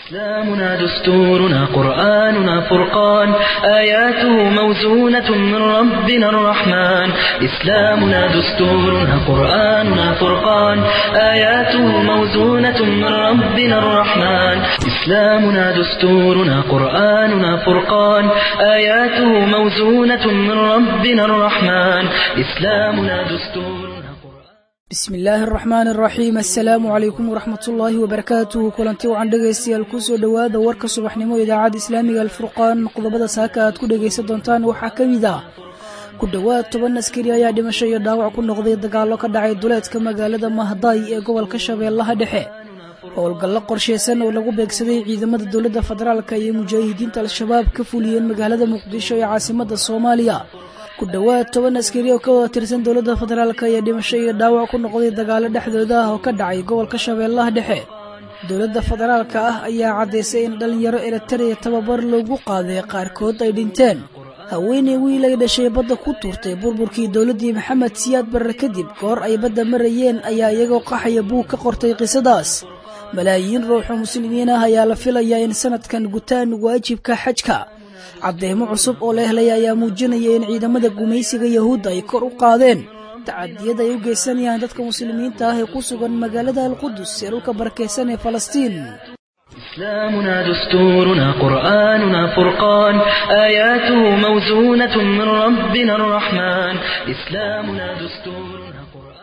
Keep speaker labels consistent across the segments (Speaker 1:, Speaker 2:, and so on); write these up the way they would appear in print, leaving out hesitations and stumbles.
Speaker 1: إسلامنا دستورنا قرآننا فرقان آياته موزونة من ربنا الرحمن إسلامنا دستورنا قرآننا فرقان آياته موزونة من ربنا الرحمن إسلامنا دستورنا قرآننا فرقان آياته موزونة من ربنا الرحمن إسلامنا دستورنا
Speaker 2: بسم الله الرحمن الرحيم السلام عليكم ورحمة الله وبركاته كلنتي وعن dhageystayaal ku soo dhawaada warka subaxnimo idaacada islaamiga alfurqaan qodobada saaka aad ku dhageysan doontaan waxa kamid ah ku dhawaad 10 askari ayaa dhimasho iyo dhaawac ku noqday dagaalo ka dhacay duleedka magaalada Mahday ee gobolka Shabeellaha Dhexe howlgallo qorsheysan oo lagu beegsaday ciidamada dawladda federaalka iyo mujaahidiinta al-shabaab ka fuliyeen magaalada Muqdisho ee caasimadda Soomaaliya ku dhawaad 10 askari oo ka tirsan dawladda federaalka ayaa dhimasho iyo dhaawac ku noqday dagaalo dhexdooda ah oo ka dhacay gobolka Shabeellaha Dhexe dawladda federaalka ayaa cadeysay in dhalinyaro Eritrea tababar loogu qaaday qaarkood ay dhinteen haweeney wiil ay dhashay badda ku tuurtay burburkii dawladii Maxamed Siyaad Barre kadib goor ay badda marayeen ayaa iyagoo qaxaya buug ka qortay qisadaas malaayiin ruux oo muslimiin ah ayaa la filayaa in sanadkan gutaan waajibka xajka cadeymo cusub oo la helay ayaa muujinaya in ciidamada gumaysiga Yahuud ay kor u qaadeen tacadiyada ay u geysanayaan dadka muslimiinta ah ee ku sugan magaalada Al-Qudus ee dhulka barakeysan ee Falastiin
Speaker 1: إسلامنا دستورنا قرآننا فرقان آياته موزونة من ربنا الرحمن إسلامنا دستورنا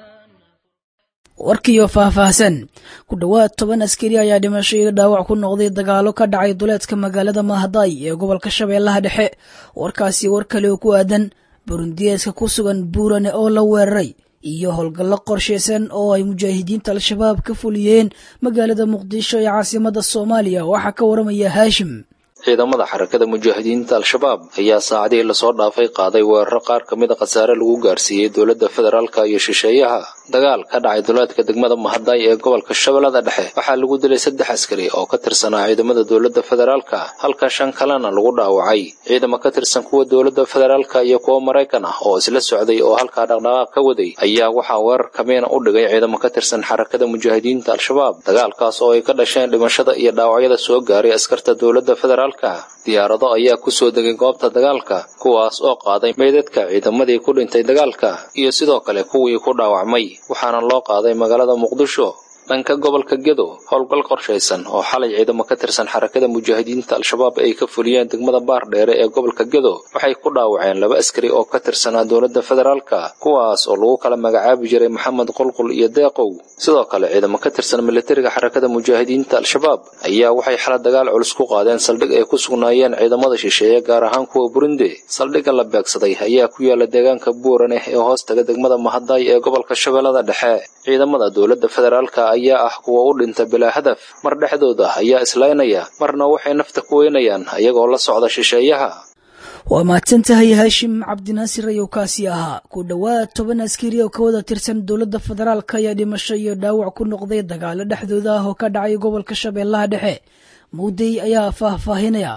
Speaker 2: warkiyo faahfaahsan ku dhawaad 10 askari ayaa dhimasho iyo dhaawac ku noqday dagaalo ka dhacay duleedka magaalada Mahday ee gobolka Shabeellaha Dhexe warkaasi war kale oo ku aadan Burundiyeeska ku sugan Buurane oo la weeraray iyo howlgallo qorsheysan oo ay mujaahidiinta al-shabaab ka fuliyeen magaalada Muqdisho ee caasimadda Soomaaliya waxa ka waramaya Haashim
Speaker 3: ciidamada xarakada mujaahidiinta al-shabaab ayaa saacadii la soo dhaafay qaaday weeraro qaar kamid ah khasaare lagu gaarsiiyay dawladda federaalka iyo shisheeyaha dagaal ka dhacay duleedka degmada Mahday ee gobolka Shabeellaha Dhexe waxaa lagu dilay 3 askari oo ka tirsanaa ciidamada dawladda federaalka halka 5 kalena lagu dhaawacay ciidamo ka tirsan kuwa dawladda federaalka iyo kuwa Mareykan ah oo isla socday oo halka dhaqdhaqaaq ka waday ayaa waxa weerar kameen u dhigay ciidamo ka tirsan xarakada mujaahidiinta al-shabaab dagaalkaas oo ay ka dhasheen dhimashada iyo dhaawacyada soo gaaray askarta dawladda federaalka diyaarado ayaa ku soo degay goobta dagaalka kuwaas oo qaaday meydadka ciidamadii ku dhintay dagaalka iyo sidoo kale kuwii ku dhaawacmay waxaana loo qaaday magaalada Muqdisho dhanka gobolka Gedo howlgal qorsheysan oo xalay ciidamo ka tirsan xarakada mujaahidiinta al-shabaab ay ka fuliyeen degmada Baardheere ee gobolka Gedo waxay ku dhaawaceen 2 askari oo ka tirsanaa dawladda federaalka kuwaas oo lagu kala magacaabi jiray Maxamed Qulqul iyo Deeqow sidoo kale ciidamo ka tirsan militariga xarakada mujaahidiinta al-shabaab ayaa waxay xalad dagaal culus ku qaadeen saldhig ay ku sugnaayeen ciidamada shisheeye gaar ahaan kuwa Burundi saldhigga la beegsaday ayaa ku yaala deegaanka Buurane ee hoostaga degmada Mahday ee gobolka Shabeellaha Dhexe ciidamada dawladda federaalka ayaa ah kuwa u dhinta bilaa hadaf mar dhexdooda ayaa islaynaya marna waxay nafta ku weynayaan ayagoo la socda shisheeyaha
Speaker 2: waa maatantahay Haashim Cabdinaasir ayaa kaasi ahaa ku dhawaad 10 askari oo ka wada tirsan dawladda federaalka ayaa dhimasho iyo dhaawac ku noqday dagaalo dhexdooda ah oo ka dhacay gobolka Shabeellaha Dhexe Muudey ayaa faahfaahinaya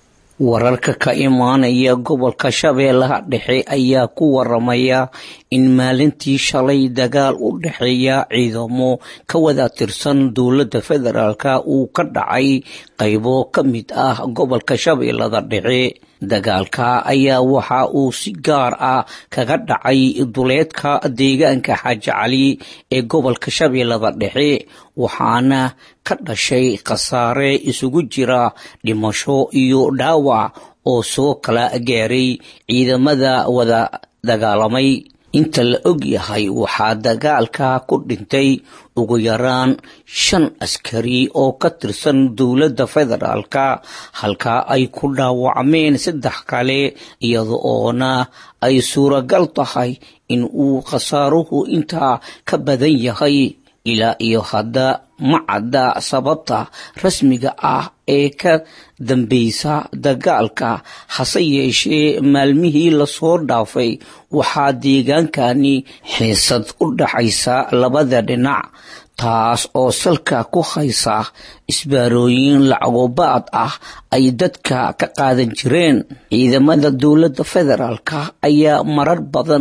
Speaker 4: wararka ka imaanaya gobolka Shabeellaha Dhexe ayaa ku waramaya in maalintii shalay dagaal u dhaxeeya ciidamo ka wada tirsan dawladda federaalka uu ka dhacay qaybo kamid ah gobolka Shabeellaha Dhexe dagaalka ayaa waxa uu si gaar ah kaga dhacay duleedka deegaanka Xaaji Cali ee gobolka Shabeellaha Dhexe waxaana ka dhashay khasaare isugu jira dhimasho iyo dhaawac oo soo kala gaaray ciidamada wada dagaalamay inta la og yahay waxaa dagaalka ku dhintay ugu yaraan 5 askari oo ka tirsan dawladda federaalka halka ay ku dhaawacmeen 3 kale iyadoo ay suuragal tahay in uu khasaaruhu inta ka badan yahay ilaa iyo hadda ma cadda sababta rasmiga ah ee ka dambeysa dagaalka hase yeeshee maalmihii la soo dhaafay waxaa deegaankani xiisad u dhaxaysa labada dhinac taas oo salka ku haysa isbaarooyin lacagobaad ah ay dadka ka qaadan jireen ciidamada dawladda federaalka ayaa marar badan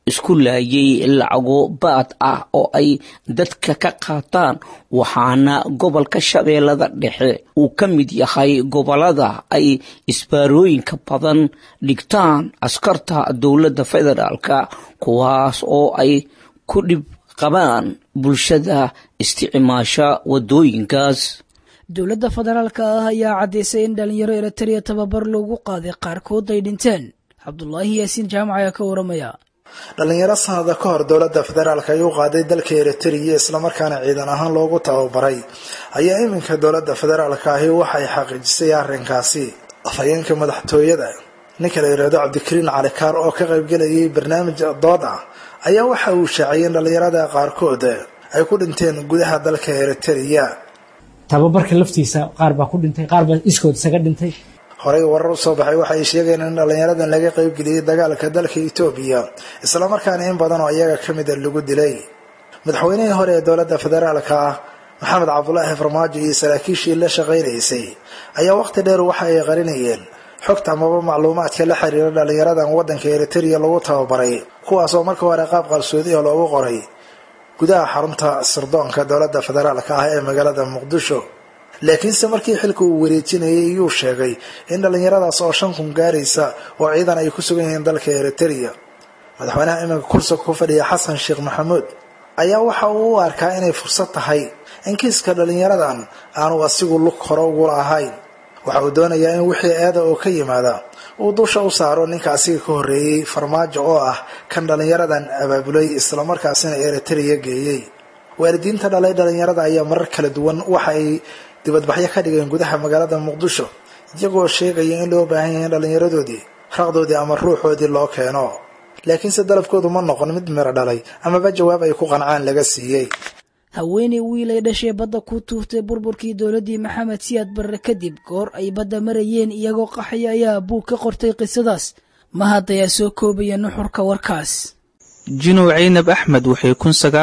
Speaker 4: isku laayay lacago baad ah oo ay dadka ka qaataan, waxaana gobolka Shabeellada Dhexe uu ka mid yahay gobolada ay isbaarooyinka badan dhigtaan askarta dowladda federaalka, kuwaas oo ay ku dhib qabaan bulshada isticmaasha wadooyinkaas.
Speaker 2: dowladda federaalka ah ayaa caddeysay in dhalinyaro Eritrea tababar loogu qaaday qaarkood ay dhinteen. Cabdullaahi Yaasiin Jaamac ayaa ka waramaya.
Speaker 5: dhalinyaro sanada ka hor dowladda federaalka ay u qaaday dalka Eritrea isla markaana ciidan ahaan loogu tababaray ayaa iminka dowladda federaalka ahi waxay xaqiijisay arrinkaasi. afhayeenka madaxtooyada ninka la yiraahdo Cabdikariin Cali Kaar oo ka qaybgalayay barnaamij dood ah ayaa waxa uu shaaciyay in dhalinyarada qaarkood ay ku dhinteen gudaha dalka Eritrea.
Speaker 6: tababarka laftiisa qaar baa ku dhintay, qaar baa iskood isaga dhintay.
Speaker 5: horey warar soo baxay waxay sheegeen in dhalinyaradan laga qayb geliyay dagaalka dalka Itoobiya isla markaana in badan oo iyaga kamid ah lagu dilay. madaxweynihii hore ee dowladda federaalka Maxamed Cabdullaahi Farmaajo iyo saraakiishii la shaqeynaysay ayaa waqti dheer waxa ay qarinayeen xogta ama macluumaadka la xiriira dhalinyaradan wadanka Eritrea lagu tababaray, kuwaas oo markii hore qaab qarsoodi ah loogu qoray gudaha xarunta sirdoonka dowladda federaalka ee magaalada Muqdisho. laakiinse markii xilka uu wareejinayay ayuu sheegay in dhalinyaradaas oo 5 kun gaaraysa oo ciidan ay ku sugan yihiin dalka Eritrea. madaxweynaha iminka kursiga ku fadhiya Xasan Sheekh Maxamuud ayaa waxa uu arkaa inay fursad tahay in kiiska dhalinyaradan aanu asigu lug hore ugu lahayn. waxa uu doonayaa in wixii eeda oo ka yimaada uu dusha u saaro ninkaasi ka horeeyay Farmaajo oo ah kan dhalinyaradan abaabulay isla markaasina Eritrea geeyay. waalidiinta dhalay dhalinyarada ayaa marar kala duwan waxay dibadbaxyo ka dhigeen gudaha magaalada Muqdisho iyagoo sheegaya in loo baahan yahay dhalinyaradoodii raqdoodii ama ruuxoodii loo keeno, laakiinse dalabkoodu ma noqon mid miro dhalay amaba jawaab ay ku qancaan laga siiyay.
Speaker 2: haweeney wiil ay dhashay badda ku tuurtay burburkii dowladdii Maxamed Siyaad Barre kadib goor ay badda marayeen iyagoo qaxay ayaa buug ka qortay qisadaas. mahad ayaa soo koobaya nuxurka warkaas.
Speaker 7: Jinow Caynab Axmed waxay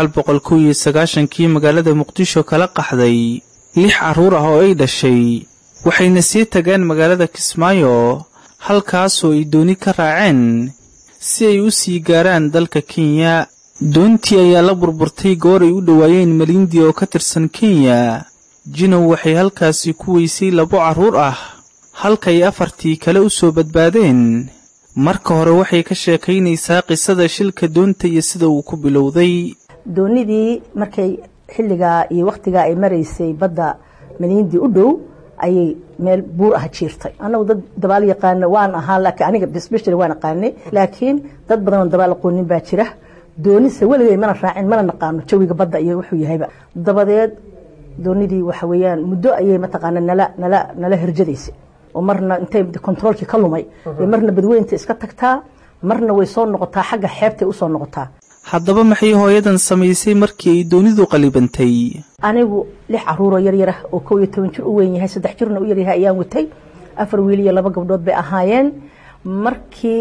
Speaker 7: 1991 magaalada Muqdisho kala qaxday 6 caruur ah oo ay dhashay, waxayna sii tageen magaalada Kismaayo halkaasoo ay dooni ka raaceen si ay u sii gaaraan dalka Kenya. doontii ayaa la burburtay goor ay u dhawaayeen Malindi oo ka tirsan Kenya. Jinow waxay halkaasi ku weysay 2 caruur ah halka ay 4tii kale u soo badbaadeen. marka hore waxay ka sheekaynaysaa qisada shilka doonta iyo sida uu ku bilowday.
Speaker 8: doonidii markay xilliga iyo waqtiga ay maraysay badda Malindi u dhow ayay meel buur ah jiirtay. anagu dad dabaal yaqaan waan ahaa, laakiin aniga bisbishir waan aqaanay, laakiin dad badan oo dabaal aqoonin baa jira. doonisa waligay mana raacin, mana naqaano jawiga badda iyo wuxuu yahayba. dabadeed doonidii waxa weeyaan muddo ayay mataqaana nala hirjadaysay oo marna intay controlki ka lumay marna badweynta iska tagtaa, marna way soo noqotaa xagga xeebta u soo noqotaa.
Speaker 7: haddaba maxay hooyadan samaysay markii ay doonidu qalibantay?
Speaker 8: anigu 6 caruur oo yar ah oo 12 jir u weyn yahay, 3 jirna u yar yahay ayaan watay. 4 wiil iyo 2 gabdhood bay ahaayeen. markii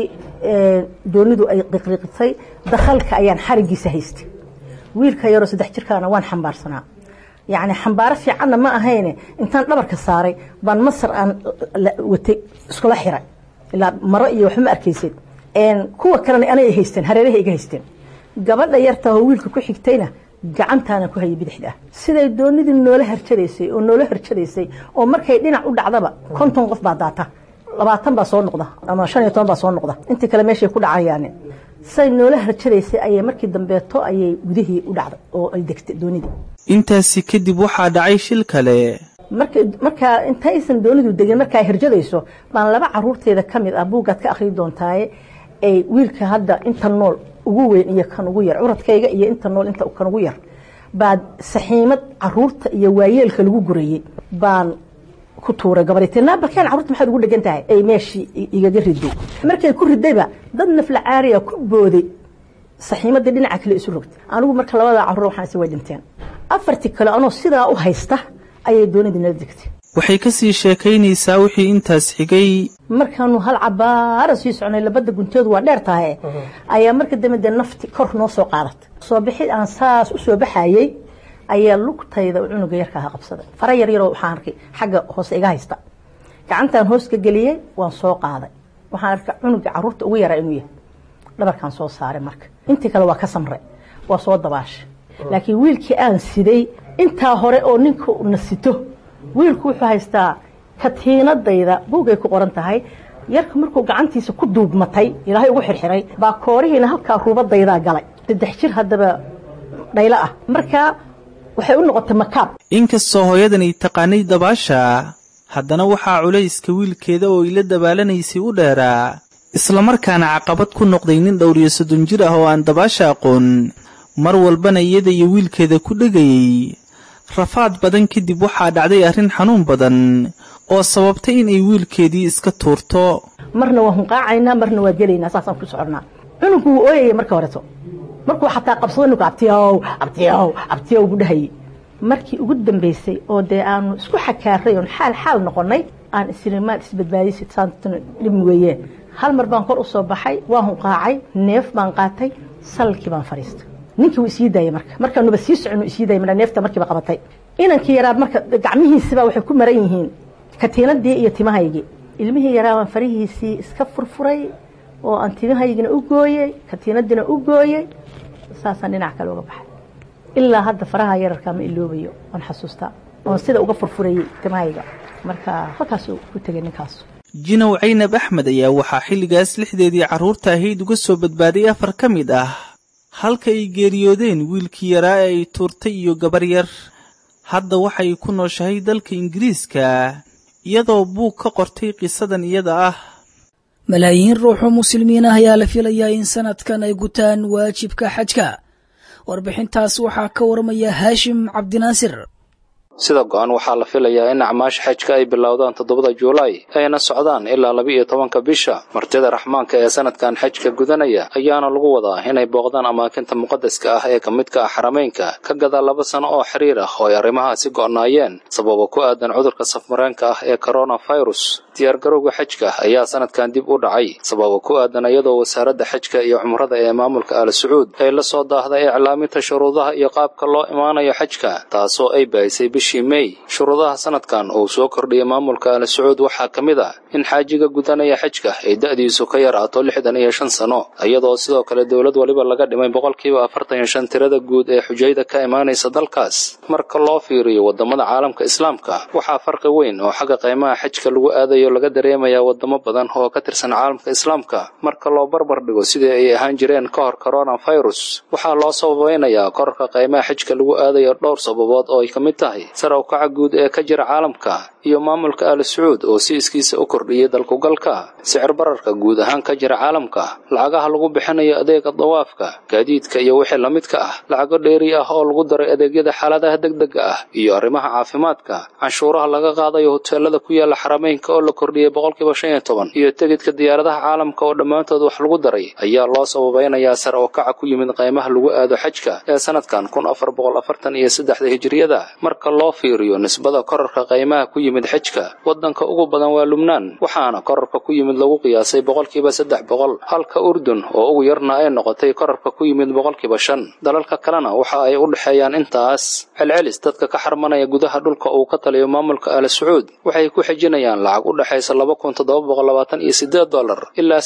Speaker 8: doonidu ay qiqriqtay dakhalka ayaan xarigiisa haystay. wiilka yar oo 3 jirkaana waan xambaarsanaa. يعني حنبارة في عنا ما أهينه إنتان دبر كساري بان مصر أن وتي سكولا حرة إلا مرأي وحمر كيسين إن كوا كرني أنا يهستن هريه يجهستن قبل لا يرتهويل كوي حكتينا قعنت أنا كوي بدحده سيدا يدوني دي نوله هرشريسي ونوله هرشريسي ومركي دينا عود عذبة كنتم غف بعداتها لبعتن بصون نقطة أما شان يتون بصون نقطة أنت كلامش يكون عياني سيد نوله هرشريسي أي مركي دنبيتو أي وديه ودعض أو الدكت دوني دي
Speaker 7: intaasi kadib waxaa dhacay shil kale.
Speaker 8: marka intaysan doonidu degan marka ay hirjadayso baan 2 caruurteeda kamid ah buugaad ka akhri doontaa ay wiilka hadda inta nool ugu weyn iyo kan ugu yar uradkayga iyo inta nool inta kan ugu yar baad saxiimad caruurta iyo waayeelka lagu gurayay baan ku tuuray gabarteena balkaan caruurta maxay ugu dhagan tahay ay meeshii igaga riday markay ku ridayba dad nafla caariya ku booday saxiimadii dhinaca kale isu rogtay anigu marka 2 caruur waxaan si way dhinteen 4 kale anoo sidaa u haysta ayay doonidii nala degtay.
Speaker 7: waxay ka sii sheekaynaysaa wixii intaas xigay.
Speaker 8: markaanu hal cabaar sii soconay labada gunteedu waa dheer tahay ayaa marka dambe nafti kor noo soo qaadatay. soo bixid aan saas u soo baxayay ayaa lugtayda cunuga yarka ha qabsaday. fara yar yar oo waxaan arkay xagga hoos iga haysta. gacantaan hoos ka galiyay waan soo qaaday. waxaan arkay cunuga caruurta ugu yaraa inuu yahay. dhabarkaan soo saaray marka intii kale waa ka samray waa soo dabaashay laakiin wiilkii aan siday intaa hore oo ninka na sito wiilku wuxuu haystaa katiinadayda buugay ku qoran tahay yarka markuu gacantiisa ku duubmatay ilaahay ugu xirxiray baa koorihiina halkaa ruubadaydaa galay 3 jir haddaba dhaylo ah marka waxay u noqotay makaab
Speaker 7: inkastoo hooyadanay taqaanay dabaasha haddana waxaa culayska wiilkeeda oo ila dabalanaysay u dheeraa isla markaana caqabad ku noqday nin dhowr iyo 30 jir ah oo aan dabaasha aqoon mar walbana iyada iyo wiilkeeda ku dhagayay rafaad badan kadib waxaa dhacday arrin xanuun badan oo sababtay in ay wiilkeedii iska tuurto
Speaker 8: marna waa hunqaacaynaa marna waa gelaynaa saasaan ku soconaa cunugu wuu ooyayay marka horeto markuu xataa qabsado ninku abtiyow ugu dhahayay markii ugu dambaysay oo dee aanu isku xakaaray oon xaal noqonnay aan islimaan isbadbaadisay saantan dhib weeye hal mar baan kor u soo baxay waan hunqaacay neef baan qaatay salkii baan fariistay ninkii wuu isii daayay markaanuba sii soconuu isii daayay marka neefta markiiba qabatay inankii yaraa marka gacmihiisiba waxay ku maran yihiin katiinadii iyo timahaygii ilmihii yaraa waan farihiisii iska furfuray oo aan timahaygina u gooyay katiinadina u gooyay saasaan dhinac kale uga baxay ilaa hadda faraha yararka ma iloobayo aan xasuustaa oo sida uga furfurayay timahayga marka halkaas ku tagay ninkaas
Speaker 7: jinow caynab axmed ayaa waxaa xilligaas 6deedii carruurta ahayd uga soo badbaaday 4 ka mid ah halka ay geeriyoodeen wiilkii yaraa ee ay tuurtay iyo gabar yar hadda waxay ku nooshahay dalka Ingiriiska iyadoo buug ka qortay qisadan iyada ah
Speaker 2: malaayiin ruuxu muslimiin ah ayaa la filayaa in sanadkan ay gutaan waajibka xajka warbixintaas waxaa ka waramaya Haashim Cabdinaasir
Speaker 3: sida go'an waxaa la filayaa in acmaasha xajka ay bilowdaan 7 Juulaay ayna socdaan ilaa 12 bisha martida raxmaanka ee sanadkan xajka gudanaya ayaana lagu wadaa inay booqdaan amaakinta muqaddaska ah ee kamidka ah xarameynka ka gada 2 sano oo xiriir ah oo ay arrimahaasi go'naayeen sababo ku aadan cudurka safmareenka ah ee coronavirus diyaargarowga xajka ayaa sanadkan dib u dhacay sababo ku aadan iyadoo wasaaradda xajka iyo cumrada ee maamulka Al Sacuud ay la soo daahday iclaaminta shuruudaha iyo qaabka loo imaanayo xajka taasoo ay baahisay May shuruudaha sanadkan oo soo kordhiyay maamulka Al Sacuud waxaa kamid ah in xaajiga gudanaya xajka ay da'diisu ka yaraato 65 sano iyadoo sidoo kale dawlad waliba laga dhimay 45% tirada guud ee xujayda ka imaanaysa dalkaas marka loo fiiriyo wadamada caalamka islaamka waxaa farqi weyn oo xagga qiimaha xajka lagu aadayo laga dareemayaa wadamo badan oo ka tirsan caalamka islaamka marka loo barbar dhigo sidii ay ahaan jireen ka hor coronavirus waxaa loo sababeynayaa kororka qiimaha xajka lagu aadayo dhowr sababood oo ay kamid tahay sarowkaca guud ee ka jira caalamka iyo maamulka Al Sacuud oo si iskiisa u kordhiyay dalku galka sicir bararka guud ahaan ka jira caalamka lacagaha lagu bixinayo adeega dawaafka gaadiidka iyo wixii la midka ah lacago dheeri ah oo lagu daray adeegyada xaaladaha degdega ah iyo arrimaha caafimaadka canshuuraha laga qaadayo hoteelada ku yaala xarameynka oo la kordhiyay 15% iyo tigidhka diyaaradaha caalamka oo dhamaantood wax lagu daray ayaa loo sababeynayaa sarowkaca ku yimid qiimaha lagu aado xajka ee sanadkan 1443 hijriyada marka loo fiiriyo nisbada kororka qiimaha ku yimid xajka wadanka ugu badan waa Lubnaan waxaana kororka ku yimid lagu qiyaasay 300% halka Urdun oo ugu yarna ay noqotay kororka ku yimid 5% dalalka kalena waxa ay u dhaxeeyaan intaas celcelis dadka ka xarmanaya gudaha dhulka uu ka taliyo maamulka Al Sacuud waxay ku xijinayaan lacag u dhaxaysa $2,728 ilaa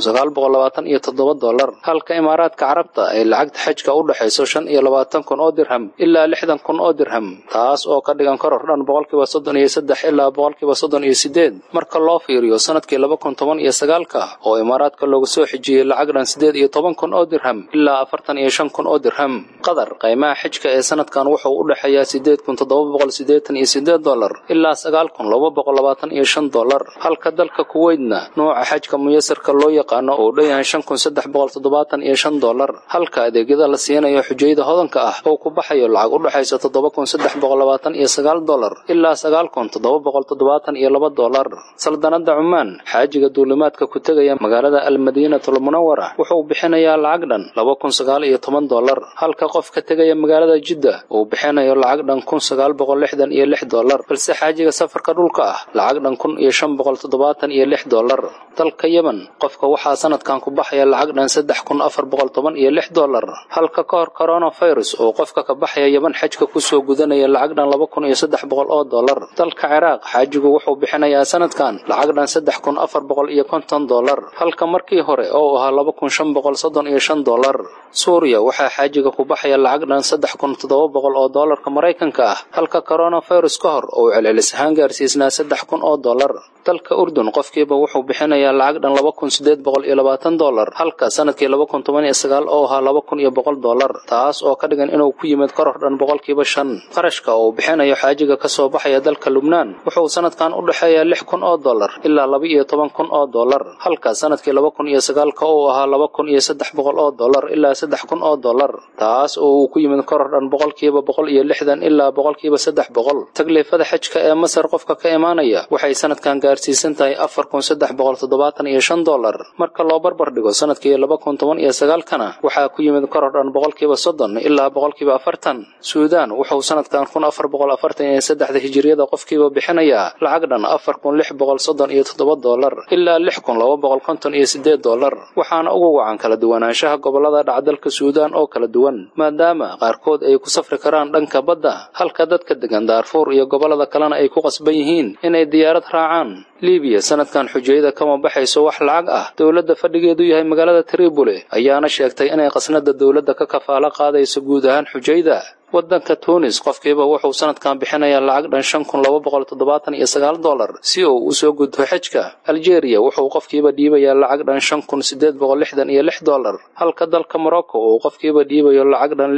Speaker 3: $3,927 halka Imaaraadka Carabta ay lacagta xajka u dhaxayso 25,000 oo dirham ilaa 60,000 oo dirham taas oo ka dhigan koror dhan 33% ilaa 38% marka loo fiiriyo sanadkii 2019 oo Imaaraadka loogu soo xijiyay lacag dhan 18,000 oo dirham ilaa 45,000 oo dirham qadar qiimaha xajka ee sanadkan wuxuu u dhaxeeyaa $8,788 ilaa $9,225 halka dalka Kuwait-na nooca xajka muyasarka loo yaqaano oo dhan $5,375 halka adeegyada la siinayo xujayda hodanka ah oo ku baxayo lacag u dhaxaysa $7,329 ilaa $9,772 saldanada Cumaan xaajiga duulimaadka ku tagaya magaalada Al-Madiinatul Munawwara wuxuu bixinayaa lacag dhan $2,910 halka qofka tagaya magaalada Jidda uu bixinayo lacag dhan $1,966 balse xaajiga safarka dhulka ah lacag dhan $1,576 dalka Yemen qofka waxaa sanadkan ku baxaya lacag dhan $3,416 halka ka hor coronavirus oo qofka ka baxaya Yemen xajka ku soo gudanaya lacag dhan 2300 oo dollar. dalka Ciraaq xaajigu wuxuu bixinayaa sanadkan lacag dhan 3450 dollar halka markii hore oo ahaa 2535 dollar. Suuriya waxaa xaajiga ku baxaya lacag dhan 3700 oo dollarka Mareykanka ah halka coronavirus ka hor oo celcelis ahaan gaarsiisnaa 3000 oo dollar. dalka Urdun qofkiiba wuxuu bixinayaa lacag dhan 2820 dollar halka sanadkii 2019 oo ahaa 2100 dollar taas oo ka dhigan inuu ku yimid koror dhan 5%. qarashka oo bixinayo xaajiga ka soo baxaya dalka Lubnaan wuxuu sanadkan u dhaxeeyaa 6000 oo dollar ilaa 12000 oo dollar halka sanadkii 2019 oo ahaa 2300 oo dollar ilaa 3000 oo dollar taas oo uu ku yimid koror dhan 160 ilaa 300%. tagliifada xajka ee Masar qofka ka imaanaya waxay sanadkan gaarsiisan tahay 4375 dollar marka loo barbar dhigo sanadkii 2019 kana waxaa ku yimid koror dhan 30% ilaa 40%. Suudaan wuxuu sanadkan 1443 hijriyada qofkiiba bixinayaa lacag dhan 4637 dollar ilaa 6258 dollar waxaana ugu wacan kala duwanaanshaha gobolada dhacdalka Suudaan oo kala duwan maadaama qaarkood ay ku safri karaan dhanka badda halka dadka degan Darfur iyo gobolada kalena ay ku qasban yihiin inay diyaarad raacaan. Liibiya sanadkan xujayada kama baxayso wax lacag ah dawladda fadhigeedu yahay magaalada Tripoli ayaana sheegtay inay qasnada dawladda ka kafaalo qaadayso guud ahaan xujayada. wadanka Tunis qofkiiba wuxuu sanadkan bixinayaa lacag dhan 5279 dollar si uu u soo gudbo xajka. Algeria wuxuu qofkiiba dhiibayaa lacag dhan 5866 dollar halka dalka Morocco uu qofkiiba dhiibayo lacag dhan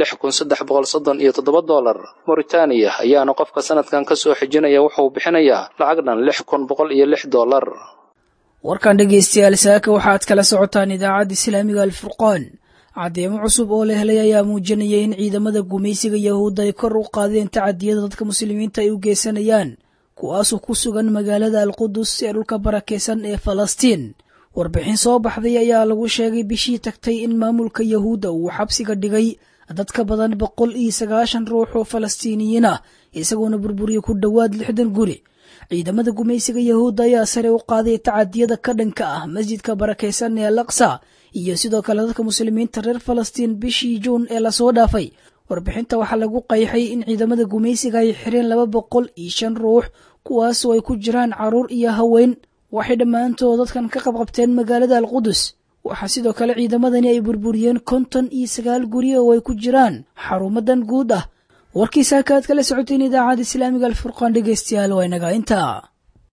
Speaker 3: 6337 dollar. Mauritania ayaana qofka sanadkan ka soo xijinaya wuxuu bixinayaa lacag dhan 6106 dollar.
Speaker 2: warkan dhageystayaal saaka waxaad kala socotaan idaacadda Islaamiga Al-Furqaan. cadeemo cusub oo la helay ayaa muujinaya in ciidamada gumaysiga Yahuudda ay kor u qaadeen tacadiyada dadka muslimiinta ay u geysanayaan kuwaasoo ku sugan magaalada Al-Qudus ee dhulka barakeysan ee Falastiin. warbixin soo baxday ayaa lagu sheegay bishii tagtay in maamulka Yahuudda uu xabsiga dhigay dad ka badan 190 ruux oo Falastiiniyiin ah isagoona burburiyay ku dhawaad 60 guri. ciidamada gumaysiga Yahuudda ayaa sare u qaaday tacadiyada ka dhanka ah masjidka barakeysan ee Al-Aqsa iyo sidoo kale dadka muslimiinta reer Falastiin bishii Juun ee la soo dhaafay. warbixinta waxaa lagu qeexay in ciidamada gumaysiga ay xireen 205 ruux kuwaasoo ay ku jiraan caruur iyo haween waxay dhammaantood dadkan ka qabqabteen magaalada Al-Qudus. waxaa sidoo kale ciidamadani ay burburiyeen 59 guri oo ay ku jiraan xarumadan guud ah. warkiisa kaad kala socoteen idaacadda Islaamiga Al-Furqaan dhageystayaal waa inaga intaa.